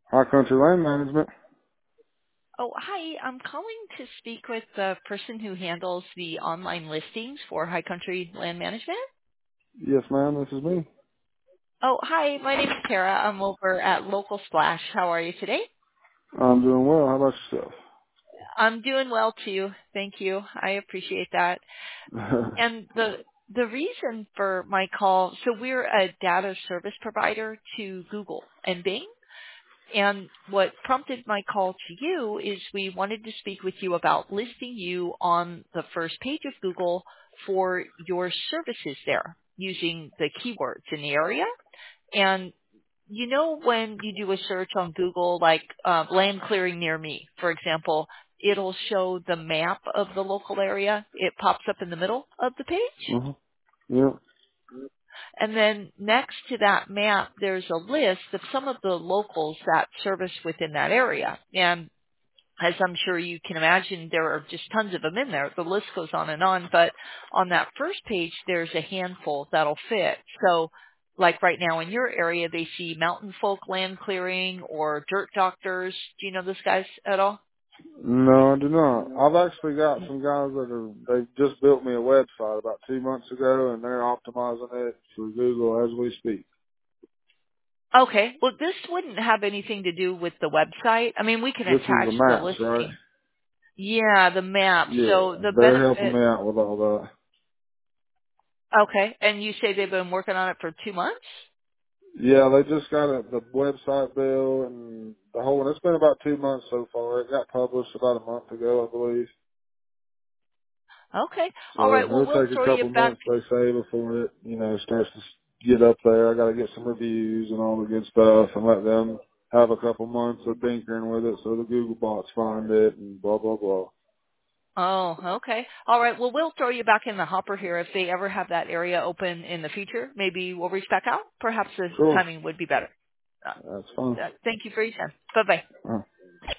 High Country Land Management. Oh, hi. I'm calling to speak with the person who handles the online listings for High Country Land Management. Yes, ma'am, this is me. Oh, hi. My name is Tara. I'm over at Local Splash. How are you today? I'm doing well. How about yourself? I'm doing well too. Thank you. I appreciate that. And the reason for my call, so we're a data service provider to Google and Bing. And what prompted my call to you is we wanted to speak with you about listing you on the first page of Google for your services there using the keywords in the area. And you know when you do a search on Google, like land clearing near me, for example, it'll show the map of the local area. It pops up in the middle of the page. uh-huh. Yeah. And then next to that map, there's a list of some of the locals that service within that area. And as I'm sure you can imagine, there are just tons of them in there. The list goes on, but on that first page, there's a handful that'll fit. So like right now in your area, they see mountain folk land clearing or dirt doctors. Do you know those guys at all? No, I do not. I've actually got some guys they just built me a website about 2 months ago, and they're optimizing it for Google as we speak. Okay. Well, this wouldn't have anything to do with the website. I mean, we can This is attach the the maps, right? listing. Yeah, the map. So Yeah, the they're helping benefit. me out with all that. Okay. And you say they've been working on it for 2 months? Yeah, they just got the website bill and the whole. It's been about 2 months so far. It got published about a month ago, I believe. Okay. So All right. Well, it'll we'll take a throw you couple back. months, they say, before it, starts to get up there. I got to get some reviews and all the good stuff and let them have a couple months of tinkering with it so the Google bots find it and blah, blah, blah. Oh, okay. All right. Well, we'll throw you back in the hopper here. If they ever have that area open in the future, maybe we'll reach back out. Perhaps the Sure. timing would be better. That's fine. Thank you for your time. Bye-bye.